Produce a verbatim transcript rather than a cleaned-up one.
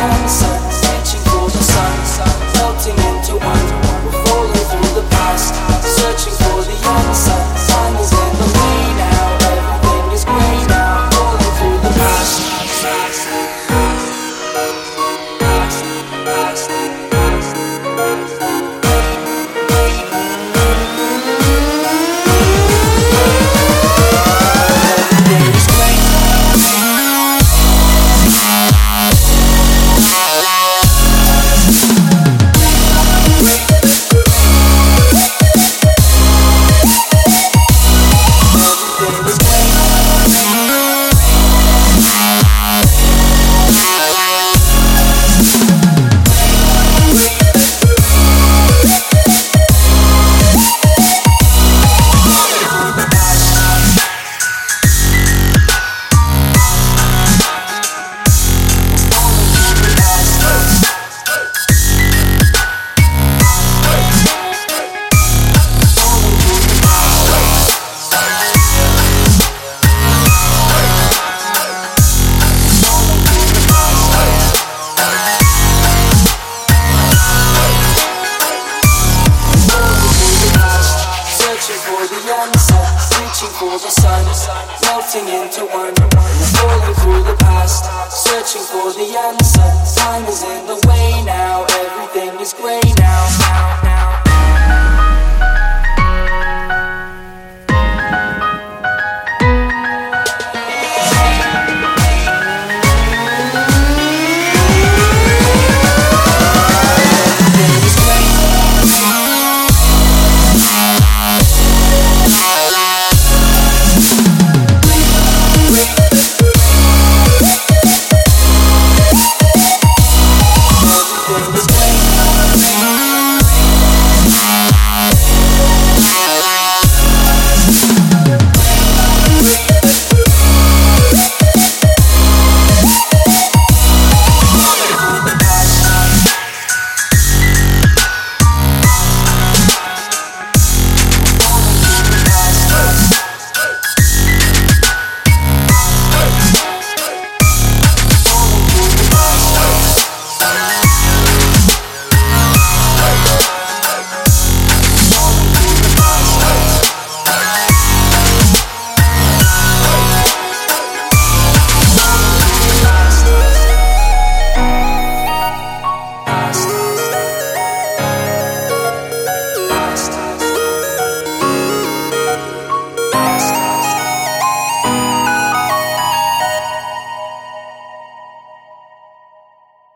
answer, reaching for the sun, melting into one. We're falling through the past, searching for the answer. Time is in the way now, everything is grey now. Falling through the past. Reaching for the sun, melting into one. We're falling through the past, searching for the answer. Time is in the way now, everything is grey now.